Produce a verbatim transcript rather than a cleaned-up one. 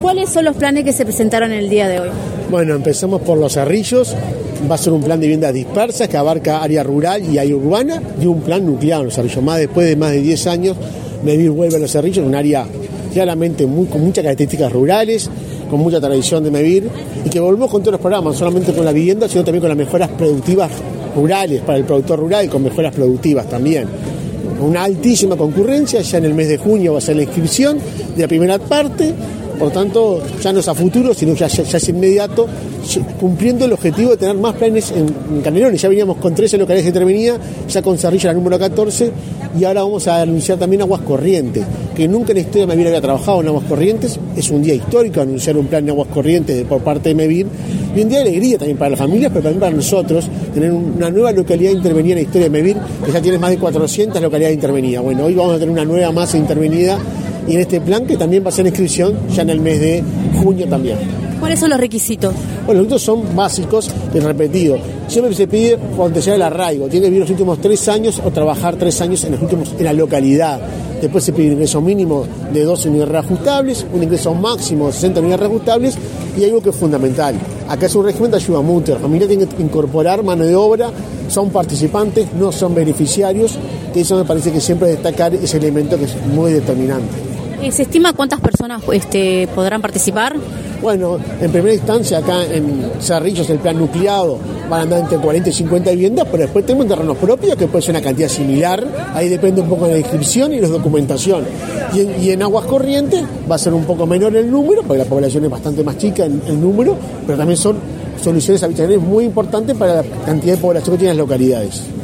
¿Cuáles son los planes que se presentaron el día de hoy? Bueno, empezamos por Los Cerrillos. Va a ser un plan de viviendas dispersas que abarca área rural y área urbana y un plan nuclear en Los Cerrillos. Más después de más de diez años, Mevir vuelve a Los Cerrillos, un área claramente muy, con muchas características rurales, con mucha tradición de Mevir, y que volvemos con todos los programas, no solamente con la vivienda, sino también con las mejoras productivas rurales, para el productor rural, con mejoras productivas también. Una altísima concurrencia, ya en el mes de junio va a ser la inscripción de la primera parte, por tanto ya no es a futuro, sino ya, ya, ya es inmediato, cumpliendo el objetivo de tener más planes en, en Canelones. Ya veníamos con trece localidades de intervenida, ya con Cerrillo la número catorce, y ahora vamos a anunciar también Aguas Corrientes, que nunca en la historia de Mevir había trabajado en Aguas Corrientes. Es un día histórico anunciar un plan de Aguas Corrientes por parte de Mevir, y un día de alegría también para las familias, pero también para nosotros, tener una nueva localidad intervenida en la historia de Mevir, que ya tiene más de cuatrocientas localidades intervenidas. Bueno, hoy vamos a tener una nueva masa intervenida, y en este plan que también va a ser inscripción ya en el mes de junio también. ¿Cuáles son los requisitos? Bueno, los requisitos son básicos y repetidos. Siempre se pide potenciar el arraigo. Tiene que vivir los últimos tres años o trabajar tres años en los últimos en la localidad. Después se pide un ingreso mínimo de doce unidades reajustables, un ingreso máximo de sesenta unidades reajustables, y algo que es fundamental. Acá es un régimen de ayuda mutua. La familia tiene que incorporar mano de obra, son participantes, no son beneficiarios, que eso me parece que siempre destacar ese elemento que es muy determinante. ¿Se estima cuántas personas este, podrán participar? Bueno, en primera instancia acá en Cerrillos el plan nucleado van a andar entre cuarenta y cincuenta viviendas, pero después tenemos terrenos propios que puede ser una cantidad similar, ahí depende un poco de la inscripción y la documentación. Y en, y en Aguas Corrientes va a ser un poco menor el número, porque la población es bastante más chica en el número, pero también son soluciones habitacionales muy importantes para la cantidad de población que tienen las localidades.